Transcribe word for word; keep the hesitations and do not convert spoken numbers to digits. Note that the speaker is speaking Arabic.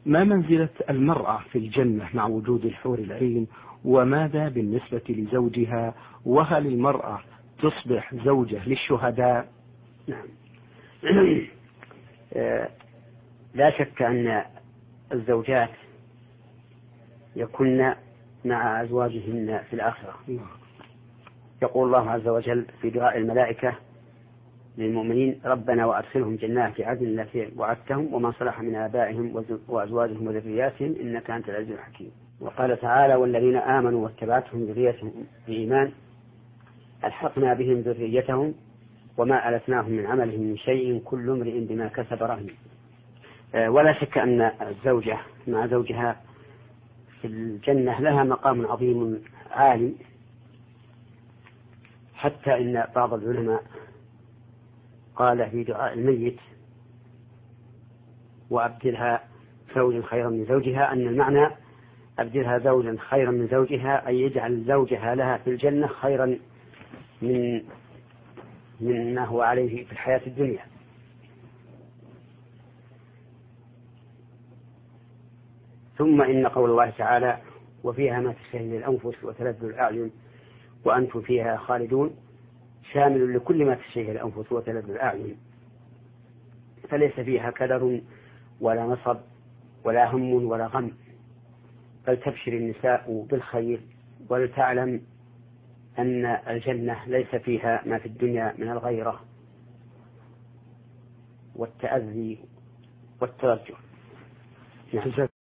ما منزلة المرأة في الجنة مع وجود الحور العين، وماذا بالنسبة لزوجها، وهل المرأة تصبح زوجة للشهداء؟ نعم. لا شك أن الزوجات يكن مع أزواجهن في الآخرة. يقول الله عز وجل في دعاء الملائكة للمؤمنين: ربنا وأدخلهم جنات عدن التي وعدتهم ومن صلح من آبائهم وأزواجهم وذرياتهم إنك أنت العزيز الحكيم. وقال تعالى: والذين آمنوا واتبعتهم ذريتهم بإيمان ألحقنا بهم ذريتهم وما ألتناهم من عملهم من شيء كل امرئ بما كسب رهين. ولا شك أن الزوجة مع زوجها في الجنة لها مقام عظيم عالي، حتى إن بعض العلماء قال في دعاء الميت: وأبدلها زوجا خيرا من زوجها، أن المعنى أبدلها زوجا خيرا من زوجها أي يجعل زوجها لها في الجنة خيرا من من ما هو عليه في الحياة الدنيا. ثم إن قول الله تعالى: وفيها ما تشتهي الأنفس وتلذ الأعين وأنتم فيها خالدون، شامل لكل ما تشتهي الأنفس وتلذ الأعين، فليس فيها كدر ولا نصب ولا هم ولا غم، بل تبشر النساء بالخير، ولتعلم أن الجنة ليس فيها ما في الدنيا من الغيرة والتأذي والتوجه.